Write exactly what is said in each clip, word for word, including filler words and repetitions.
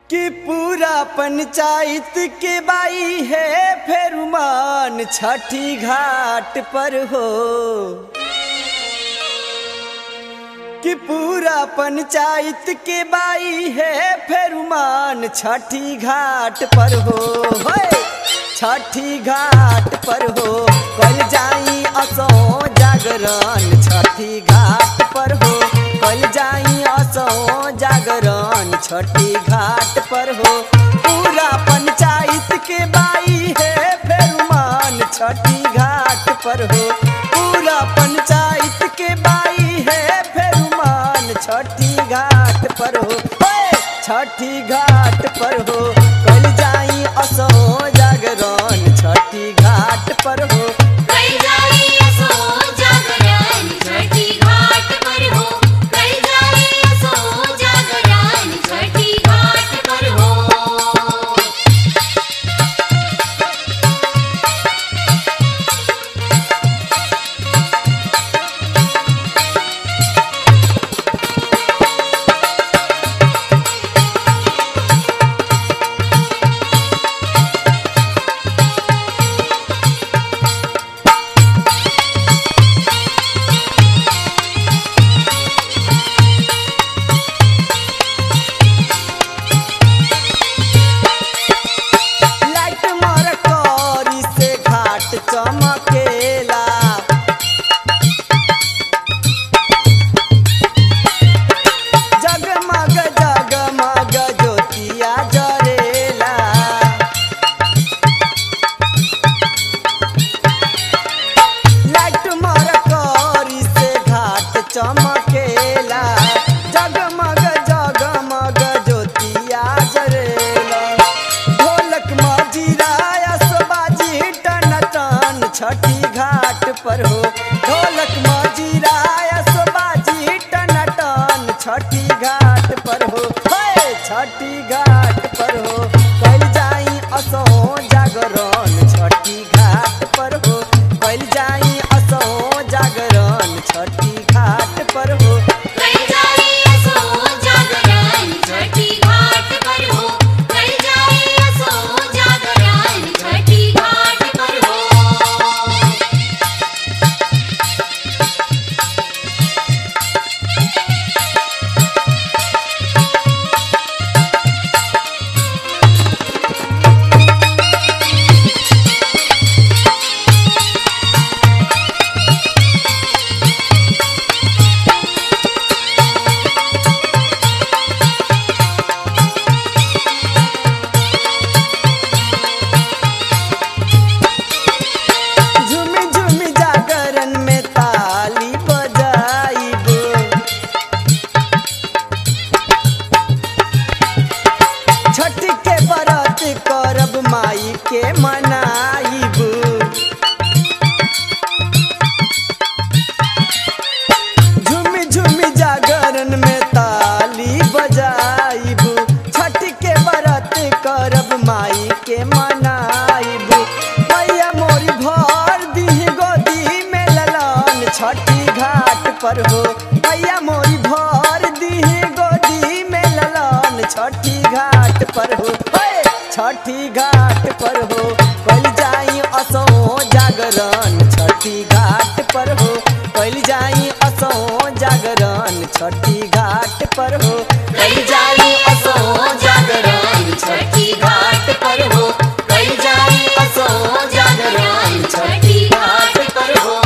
कि पूरा पंचायत के बाई है फेरुमान छठी घाट पर हो। कि पूरा पंचायत के बाई है फेरुमान छठी घाट पर हो। छठी घाट पर हो कल जाई असो जागरण छठी घाट पर हो। कल जाई असो जागरण छठी घाट पर हो। पूरा पंचायत के बाई है फेरुमान छठी घाट पर हो। पूरा पंचायत के बाई है फेरुमान छठी घाट पर हो। छठी घाट पर हो कल जाई असो जागरण छठी घाट पर हो। कल जाई असो जागरण छठी घाट पर हो। कल जाई असो जागरण छठी घाट पर हो। चमकेला जगमग जगमग ज्योतिया जरेला। लाइट मरकरी से घाट चमकेला जगमग जगमग ज्योतिया जरेला। ढोलक मजीरा छठी घाट पर हो। ढोलक मजीरा बाजी टन टन छठी घाट पर हो। छठी घाट पर हो कल जाई असो जागरण छठी घाट पर हो। कल जाई असो जागरण छठी घाट पर हो। कल जाई असो जागरण छठी घाट पर हो। कल जाई असो जागरण छठी घाट पर हो। करब माई के मनाइब झुम झुम जागरण में ताली बजाइब। छठ के व्रत करब माई के मनाइब। मैया मोरी भर दी गोदी में ललन छठी घाट पर हो। मैया मोरी भर दी गोदी में ललन छठी घाट पर हो। छठी घाट पर हो कल जाई असो जागरण छठी घाट पर हो। कल जाई असो जागरण छठी घाट पर हो। कल जाई असो जागरण छठी घाट पर हो। कल जाई असो जागरण छठी घाट पर हो।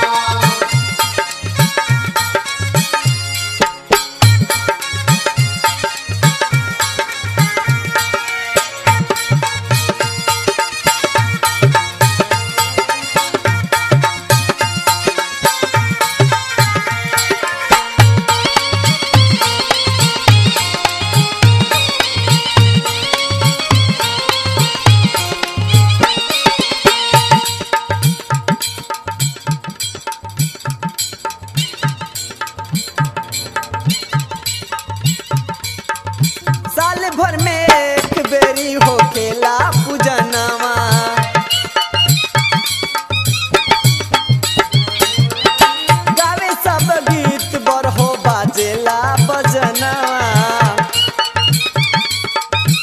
साल भर में एक बेरी होखेला पूजनवा। गावे सब गीत बरहो बाजेला बजनवा।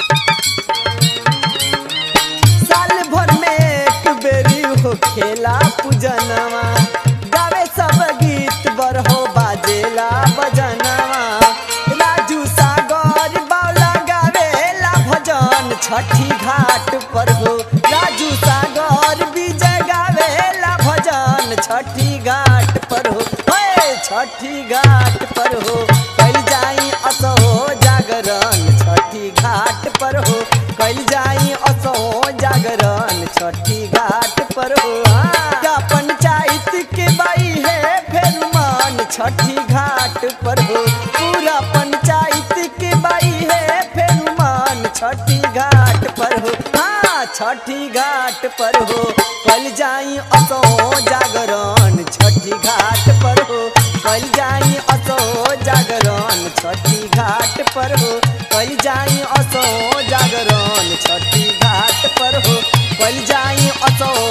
छठी घाट पर हो राजू सागर विजय गावेला भजन छठी घाट पर हो हे छठी घाट पर हो कल जाई असो जागरण छठी घाट पर हो कल जाई असो जागरण छठी घाट पर हो का पंचायत के बाई है फेरुमान छठी घाट पर हो पूरा पंचायत के बाई है फेरुमान छठी घाट पर हो हाँ छठी घाट पर हो कल जाई असो जागरण छठी घाट पर हो कल जाई असो जागरण छठी घाट पर हो कल जाई असो जागरण छठी घाट पर हो कल जाई असो